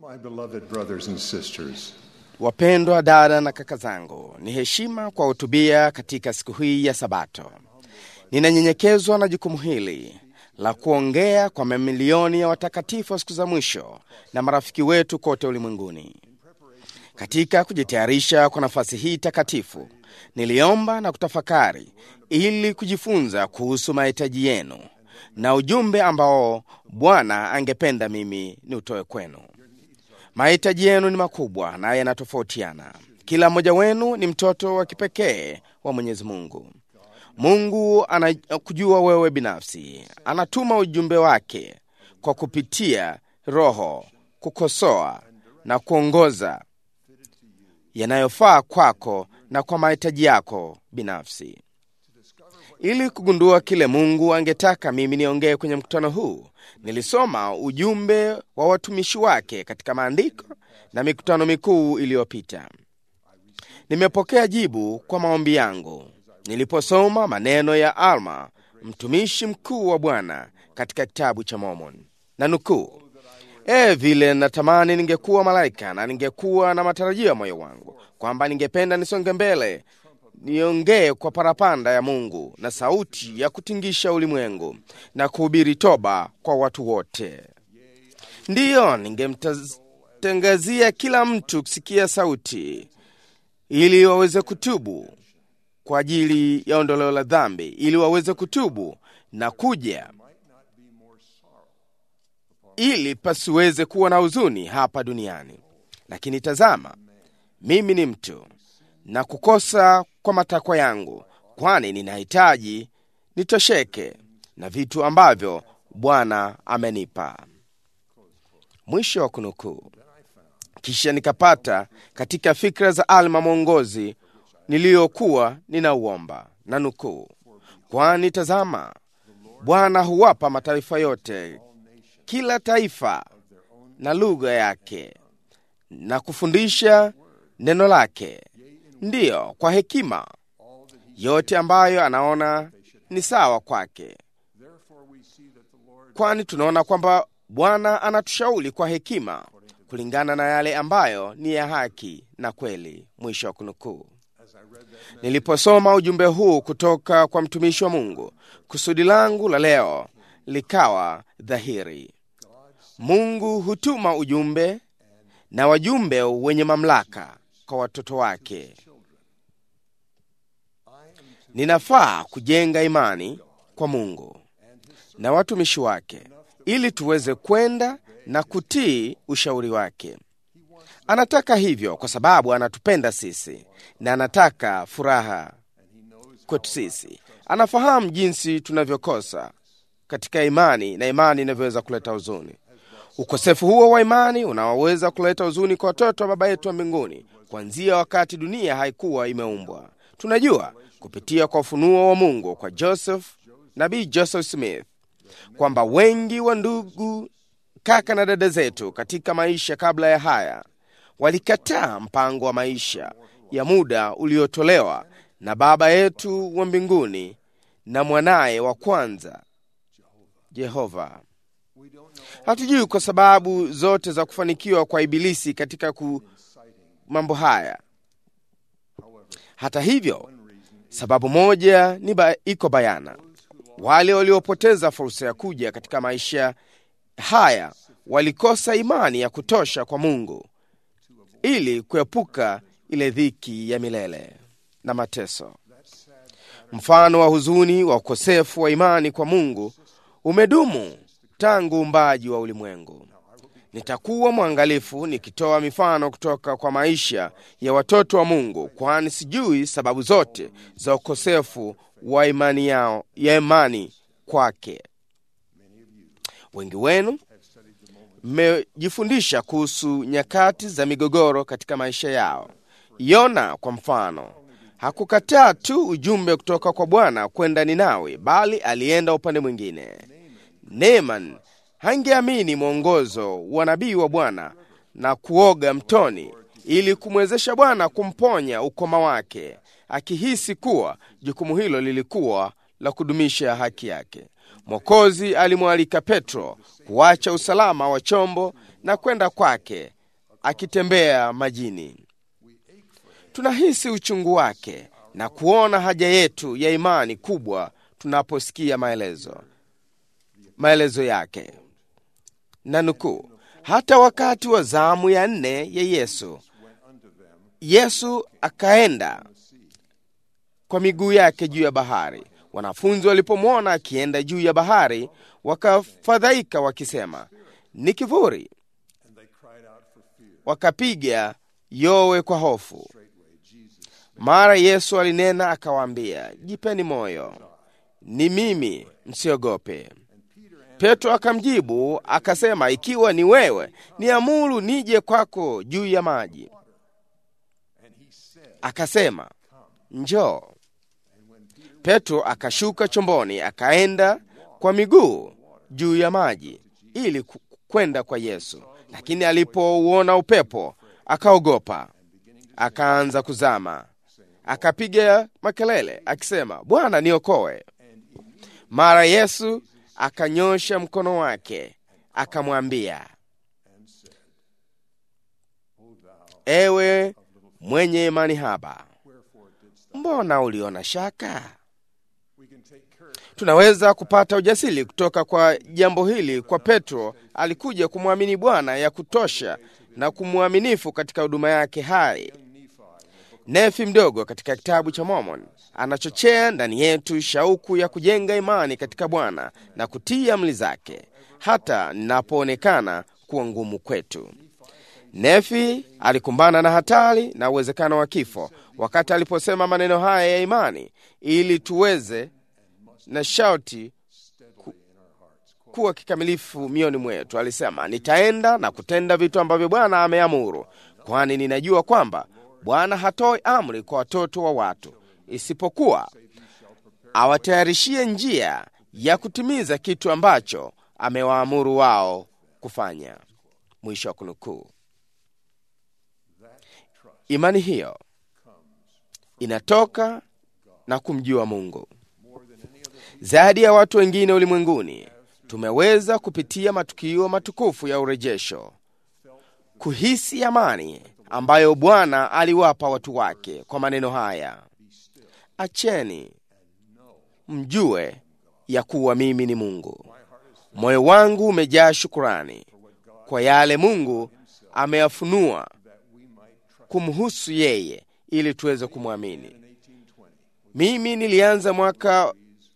My beloved brothers and sisters, Wapendwa dada na kaka zangu, ni heshima kwa hutubia katika siku hii ya Sabato. Ninanyenyekezwa na jukumu hili la kuongea kwa mamilioni ya watakatifu wa siku za mwisho na marafiki wetu kote ulimwenguni. Katika kujitayarisha kwa nafasi hii takatifu, niliomba na kutafakari ili kujifunza kuhusu mahitaji yenu na ujumbe ambao Bwana angependa mimi niutoe kwenu. Mahitaji yenu ni makubwa na yanatofautiana. Kila mmoja wenu ni mtoto wa kipekee wa Mwenyezi Mungu. Mungu anakujua wewe binafsi. Anatuma ujumbe wake kwa kupitia Roho kukosoa na kuongoza yanayofaa kwako na kwa mahitaji yako binafsi. Ili kugundua kile Mungu angetaka mimi niongee kwenye mkutano huu, nilisoma ujumbe wa watumishi wake katika maandiko na mikutano mikuu iliyopita. Nimepokea jibu kwa maombi yangu niliposoma maneno ya Alma, mtumishi mkuu wa Bwana, katika kitabu cha Mormon. Na nukuu, vile natamani ningekuwa malaika na ningekuwa na matarajio ya moyo wangu kwamba ningependa nisonge mbele niongee kwa parapanda ya Mungu na sauti ya kutingisha ulimwengu na kuhubiri toba kwa watu wote. Ndiyo, ningemtangazia kila mtu kusikia sauti ili waweze kutubu kwa ajili ya ondoleo la dhambi, ili waweze kutubu na kuja ili pasiweze kuwa na huzuni hapa duniani. Lakini tazama, mimi ni mtu na kukosa kwa matakwa yangu, kwani ninahitaji nitosheke na vitu ambavyo Bwana amenipa. Mwisho wa kunukuu. Kisha nikapata katika fikra za Alma mwongozi niliyokuwa ninauomba, na nukuu, kwani tazama, Bwana huwapa mataifa yote kila taifa na lugha yake na kufundisha neno lake, ndiyo, kwa hekima yote ambayo anaona ni sawa kwake. Kwani tunaona kwamba Bwana anatushauri kwa hekima kulingana na yale ambayo ni ya haki na kweli. Mwisho wa kunukuu. Niliposoma ujumbe huu kutoka kwa mtumishi wa Mungu, kusudi langu la leo likawa dhahiri. Mungu hutuma ujumbe na wajumbe wenye mamlaka kwa watoto wake. Ninafaa kujenga imani kwa Mungu na watumishi wake ili tuweze kwenda na kutii ushauri wake. Anataka hivyo kwa sababu anatupenda sisi na anataka furaha kwetu sisi. Anafahamu jinsi tunavyokosa katika imani na imani inavyoweza kuleta huzuni. Ukosefu huo wa imani unaweza kuleta huzuni kwa watoto wa Baba yetu wa mbinguni kuanzia wakati dunia haikuwa imeumbwa. Tunajua kupitia kwa ufunuo wa Mungu kwa Nabii Joseph Smith kwamba wengi wa ndugu, kaka na dada zetu katika maisha kabla ya haya walikataa mpango wa maisha ya muda uliotolewa na Baba yetu wa mbinguni na mwanaye wa kwanza Jehova. Hatujui kwa sababu zote za kufanikiwa kwa Ibilisi katika mambo haya. Hata hivyo, sababu moja iko bayana. Wale waliopoteza fursa ya kuja katika maisha haya walikosa imani ya kutosha kwa Mungu ili kuepuka ile dhiki ya milele na mateso. Mfano wa huzuni wa ukosefu wa imani kwa Mungu umedumu tangu uumbaji wa ulimwengu. Nitakuwa mwangalifu nikitoa mifano kutoka kwa maisha ya watoto wa Mungu, kwani sijui sababu zote za ukosefu wa imani kwake. Wengi wenu mmejifundisha kuhusu nyakati za migogoro katika maisha yao. Yona kwa mfano hakukataa tu ujumbe kutoka kwa Bwana kwenda Ninawi, bali alienda upande mwingine. Naaman hangeamini mwongozo wa nabii wa Bwana na kuoga mtoni ili kumwezesha Bwana kumponya ukoma wake, akihisi kuwa jukumu hilo lilikuwa la kudumisha haki yake. Mwokozi alimwalika Petro kuacha usalama wa chombo na kwenda kwake akitembea majini. Tunahisi uchungu wake na kuona haja yetu ya imani kubwa tunaposikia maelezo yake. Na nukuu, hata wakati wa zamu ya 4 ya Yesu akaenda kwa miguu yake juu ya bahari. Wanafunzi walipomwona akienda juu ya bahari, wakafadhaika wakisema, ni kivuli. Wakapiga yowe kwa hofu. Mara Yesu alinena akawaambia, jipeni moyo, ni mimi, msiogope. Petro akamjibu akasema, ikiwa ni wewe, niamuru nije kwako juu ya maji. Akasema, njoo. Petro akashuka chomboni akaenda kwa miguu juu ya maji ili kwenda kwa Yesu. Lakini alipouona upepo akaogopa, akaanza kuzama. Akapiga makelele akisema, Bwana, niokoe. Mara Yesu akanyosha mkono wake akamwambia, ewe mwenye imani haba, mbona uliona shaka? Tunaweza kupata ujasiri kutoka kwa jambo hili. Kwa Petro, alikuja kumwamini Bwana ya kutosha na kumwaminifu katika huduma yake hai. Nefi mdogo katika kitabu cha Mormon anachochea ndani yetu shauku ya kujenga imani katika Bwana na kutii amri zake, hata ninapoonekana kuwa ngumu kwetu. Nefi alikumbana na hatari na uwezekano wa kifo wakati aliposema maneno haya ya imani, ili tuweze na shauti kuwa kikamilifu mioni mwetu. Alisema, nitaenda na kutenda vitu ambavyo Bwana ameamuru, kwani ninajua kwamba Bwana hatoi amri kwa watoto wa watu, isipokuwa awatayarishie njia ya kutimiza kitu ambacho amewaamuru wao kufanya. Mwisho wa kunukuu. Imani hiyo inatoka na kumjua Mungu. Zaidi ya watu wengine ulimwenguni, tumeweza kupitia matukio matukufu ya urejesho kuhisi amani ambayo Bwana aliwapa watu wake kwa maneno haya, acheni mjue ya kuwa mimi ni Mungu. Moyo wangu umejaa shukrani kwa yale Mungu ameyafunua kumhusu yeye ili tuweze kumwamini. Mimi ilianza mwaka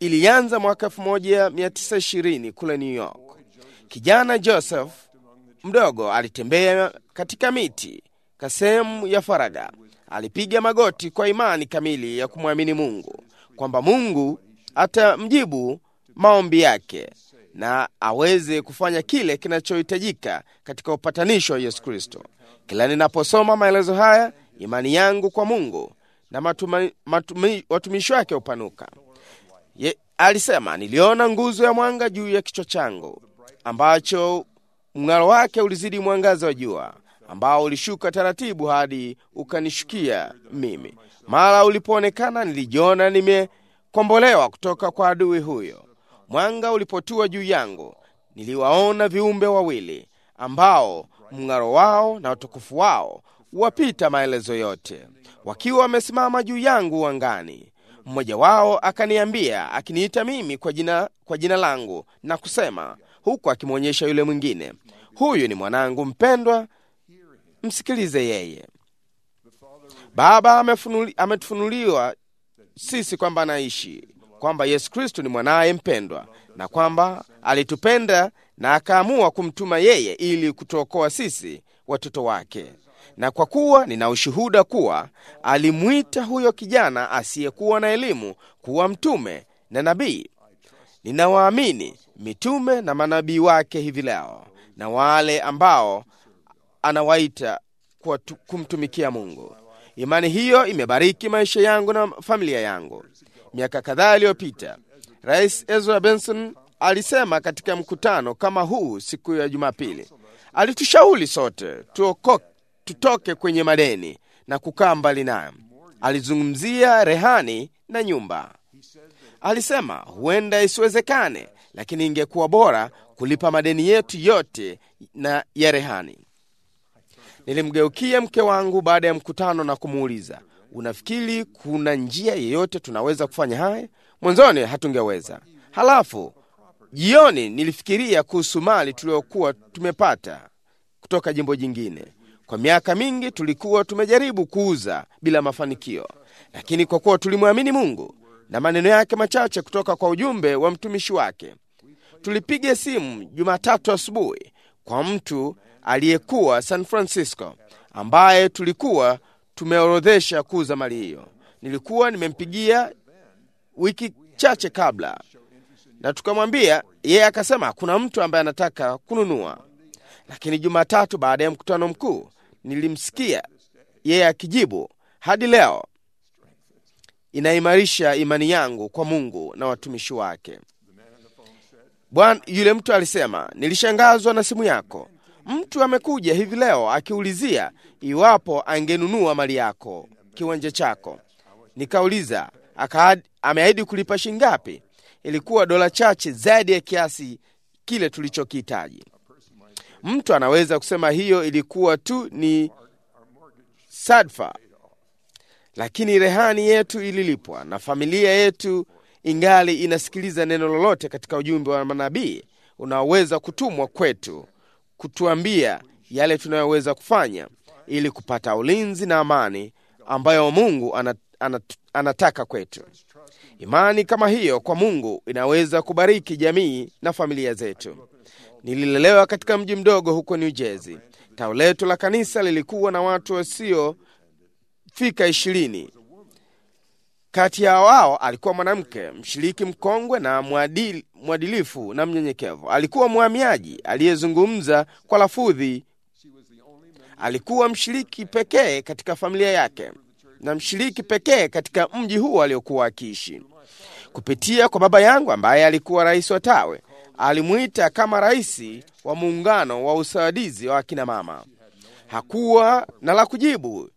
1920 kule New York. Kijana Joseph mdogo alitembea katika miti kasehemu ya faraga. Alipiga magoti kwa imani kamili ya kumwamini Mungu kwamba Mungu atamjibu maombi yake na aweze kufanya kile kinachohitajika katika upatanisho wa Yesu Kristo. Kila ninaposoma maelezo haya, imani yangu kwa Mungu na watumishi wake upanuka. Alisema, niliona nguzo ya mwanga juu ya kichwa changu, ambacho mng'aro wake ulizidi mwangaza wa jua, ambao ulishuka taratibu hadi ukanishukia mimi. Mara ulipoonekana, nilijiona nimekombolewa kutoka kwa adui huyo. Mwanga ulipotua juu yangu, niliwaona viumbe wawili ambao mng'aro wao na utukufu wao wapita maelezo yote, wakiwa wamesimama juu yangu angani. Mmoja wao akaniambia, akiniita mimi kwa jina langu na kusema, huku akimwonyesha yule mwingine, huyu ni mwanangu mpendwa, msikilize yeye. Baba ametufunuliwa sisi kwamba anaishi, kwamba Yesu Kristo ni mwanaye mpendwa, na kwamba alitupenda na akaamua kumtuma yeye ili kutuokoa sisi watoto wake. Na kwa kuwa nina ushuhuda kuwa alimuita huyo kijana asiyekuwa na elimu kuwa mtume na nabii, ninawaamini mitume na manabii wake hivi leo na wale ambao anawaita kwa kumtumikia Mungu. Imani hiyo imebariki maisha yangu na familia yangu. Miaka kadhaa iliyopita, Rais Ezra Benson alisema katika mkutano kama huu siku ya Jumapili, alitushauri sote tutoke kwenye madeni na kukaa mbali nayo. Alizungumzia rehani na nyumba. Alisema huenda isiwezekane, lakini ingekuwa bora kulipa madeni yetu yote na ya rehani. Nilimgeukia mke wangu baada ya mkutano na kumuuliza, unafikiri kuna njia yeyote tunaweza kufanya haya? Mwanzoni hatungeweza. Halafu jioni nilifikiria kuhusu mali tuliokuwa tumepata kutoka jimbo jingine. Kwa miaka mingi tulikuwa tumejaribu kuuza bila mafanikio, lakini kwa kuwa tulimwamini Mungu na maneno yake machache kutoka kwa ujumbe wa mtumishi wake, tulipiga simu Jumatatu asubuhi kwa mtu aliyekuwa San Francisco ambaye tulikuwa tumeorodhesha kuuza mali hiyo. Nilikuwa nimempigia wiki chache kabla na tukamwambia, yeye akasema kuna mtu ambaye anataka kununua. Lakini Jumatatu baada ya mkutano mkuu nilimsikia yeye akijibu, hadi leo inaimarisha imani yangu kwa Mungu na watumishi wake. Yule mtu alisema, nilishangazwa na simu yako. Mtu amekuja hivi leo akiulizia iwapo angenunua mali yako, kiwanja chako. Nikauliza, ameahidi kulipa shilingi ngapi? Ilikuwa dola chache zaidi ya kiasi kile tulichokihitaji. Mtu anaweza kusema hiyo ilikuwa tu ni sadfa, lakini rehani yetu ililipwa na familia yetu ingali inasikiliza neno lolote katika ujumbe wa manabii unaoweza kutumwa kwetu kutuambia yale tunayoweza kufanya ili kupata ulinzi na amani ambayo Mungu anataka kwetu. Imani kama hiyo kwa Mungu inaweza kubariki jamii na familia zetu. Nililelewa katika mji mdogo huko New Jersey. Tawi letu la kanisa lilikuwa na watu wasio fika 20. Kati ya wao alikuwa mwanamke, mshiriki mkongwe na mwadilifu na mnyenyekevu. Alikuwa mhamiaji aliyezungumza kwa lafudhi. Alikuwa mshiriki pekee katika familia yake na mshiriki pekee katika mji huo aliokuwa akiishi. Kupitia kwa baba yangu ambaye alikuwa rais wa tawi, alimuita kama rais wa muungano wa usaidizi wa kina mama. Hakuwa na la kujibu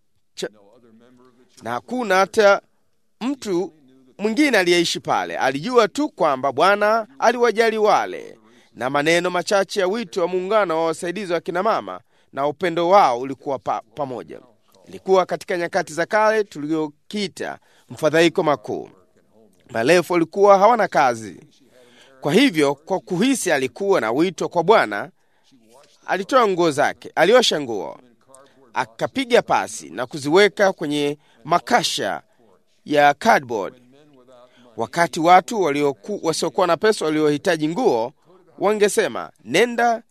na hakuna hata mtu mwingine aliyeishi pale. Alijua tu kwamba Bwana aliwajali wale, na maneno machache ya wito wa muungano wa wasaidizi wa kina mama na upendo wao ulikuwa pamoja. Ilikuwa katika nyakati za kale tuliokita mfadhaiko makuu. Maelfu walikuwa hawana kazi. Kwa hivyo, kwa kuhisi alikuwa na wito kwa Bwana, alitoa nguo zake, aliosha nguo, akapiga pasi na kuziweka kwenye makasha ya cardboard. Wakati watu wasiokuwa na pesa waliohitaji nguo wangesema, nenda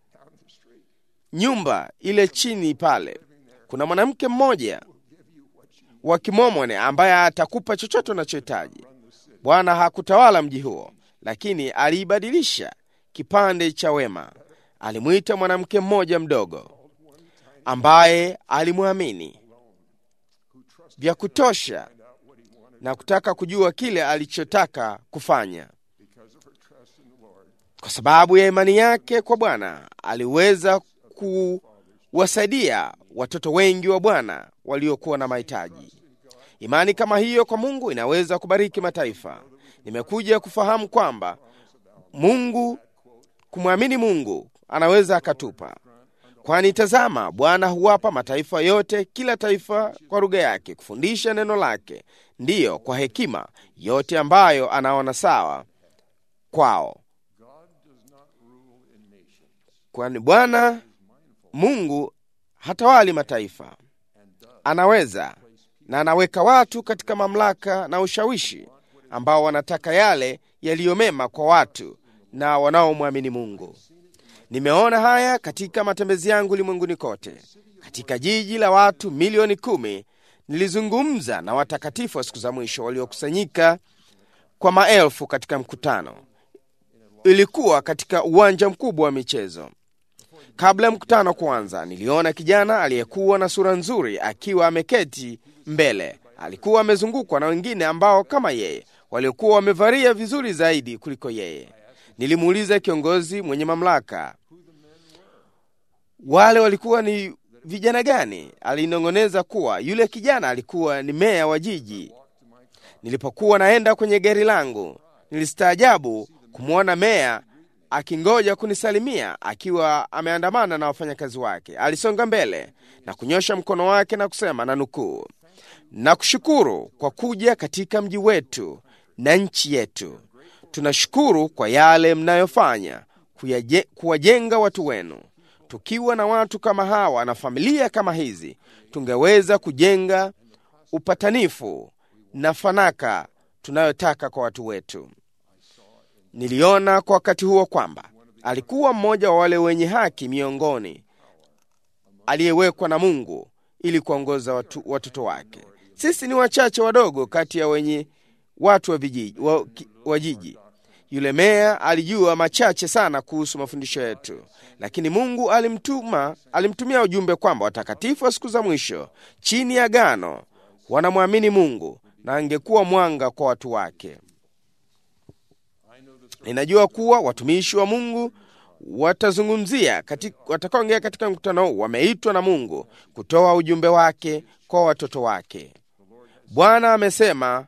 nyumba ile chini pale, kuna mwanamke mmoja wa Kimomone ambaye atakupa chochote unachohitaji. Bwana hakutawala mji huo, lakini aliibadilisha kipande cha wema. Alimuita mwanamke mmoja mdogo ambaye alimwamini vya kutosha na kutaka kujua kile alichotaka kufanya. Kwa sababu ya imani yake kwa Bwana, aliweza kuwasaidia watoto wengi wa Bwana waliokuwa na mahitaji. Imani kama hiyo kwa Mungu inaweza kubariki mataifa. Nimekuja kufahamu kwamba kumwamini Mungu anaweza akatupa. Kwani tazama, Bwana huwapa mataifa yote, kila taifa kwa lugha yake, kufundisha neno lake, ndiyo kwa hekima yote ambayo anaona sawa kwao. Kwani Bwana Mungu hatawali mataifa. Anaweza na anaweka watu katika mamlaka na ushawishi ambao wanataka yale yaliyomema kwa watu na wanaomwamini Mungu. Nimeona haya katika matembezi yangu ulimwenguni kote. Katika jiji la watu milioni 10, nilizungumza na watakatifu wa siku za mwisho waliokusanyika kwa maelfu katika mkutano. Ilikuwa katika uwanja mkubwa wa michezo. Kabla ya mkutano kuanza, niliona kijana aliyekuwa na sura nzuri akiwa ameketi mbele. Alikuwa amezungukwa na wengine ambao kama yeye waliokuwa wamevalia vizuri zaidi kuliko yeye. Nilimuuliza kiongozi mwenye mamlaka, wale walikuwa ni vijana gani? Alinong'oneza kuwa yule kijana alikuwa ni meya wa jiji. Nilipokuwa naenda kwenye gari langu, nilistaajabu kumwona meya akingoja kunisalimia akiwa ameandamana na wafanyakazi wake. Alisonga mbele na kunyosha mkono wake na kusema, na nukuu, "Nakushukuru kwa kuja katika mji wetu na nchi yetu. Tunashukuru kwa yale mnayofanya kuwajenga watu wenu. Tukiwa na watu kama hawa na familia kama hizi, tungeweza kujenga upatanifu na fanaka tunayotaka kwa watu wetu." Niliona kwa wakati huo kwamba alikuwa mmoja wa wale wenye haki miongoni, aliyewekwa na Mungu ili kuongoza watoto wake. Sisi ni wachache wadogo kati ya wenye watu wa jiji. Yule meya alijua machache sana kuhusu mafundisho yetu, lakini Mungu alimtumia ujumbe kwamba watakatifu wa siku za mwisho chini ya agano wanamwamini Mungu na angekuwa mwanga kwa watu wake. Ninajua kuwa watumishi wa Mungu watakaoongea katika mkutano huu wameitwa na Mungu kutoa ujumbe wake kwa watoto wake. Bwana amesema,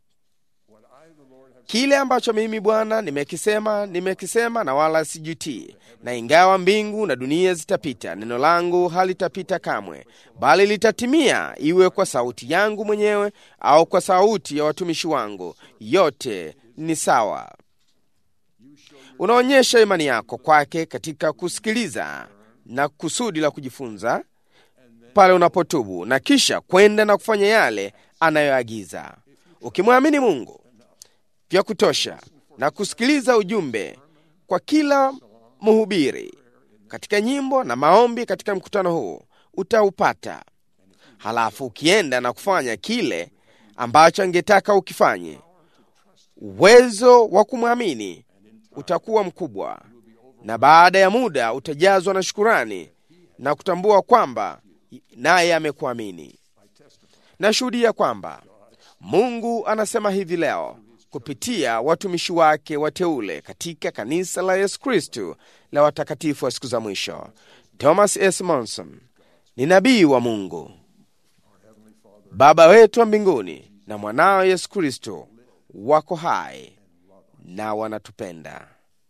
"Kile ambacho mimi Bwana nimekisema na wala sijutii. Na ingawa mbingu na dunia zitapita, neno langu halitapita kamwe, bali litatimia, iwe kwa sauti yangu mwenyewe au kwa sauti ya watumishi wangu. Yote ni sawa." Unaonyesha imani yako kwake katika kusikiliza na kusudi la kujifunza pale unapotubu, na kisha kwenda na kufanya yale anayoagiza. Ukimwamini Mungu vya kutosha na kusikiliza ujumbe kwa kila mhubiri katika nyimbo na maombi katika mkutano huu, utaupata. Halafu ukienda na kufanya kile ambacho angetaka ukifanye, uwezo wa kumwamini utakuwa mkubwa, na baada ya muda utajazwa na shukurani na kutambua kwamba naye amekuamini. Nashuhudia kwamba Mungu anasema hivi leo kupitia watumishi wake wateule katika kanisa la Yesu Kristo la watakatifu wa siku za mwisho. Thomas S. Monson ni nabii wa Mungu. Baba wetu wa mbinguni na mwanao Yesu Kristo wako hai na wanatupenda.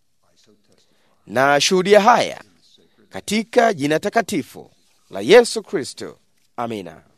Na shuhudia haya katika jina takatifu la Yesu Kristo. Amina.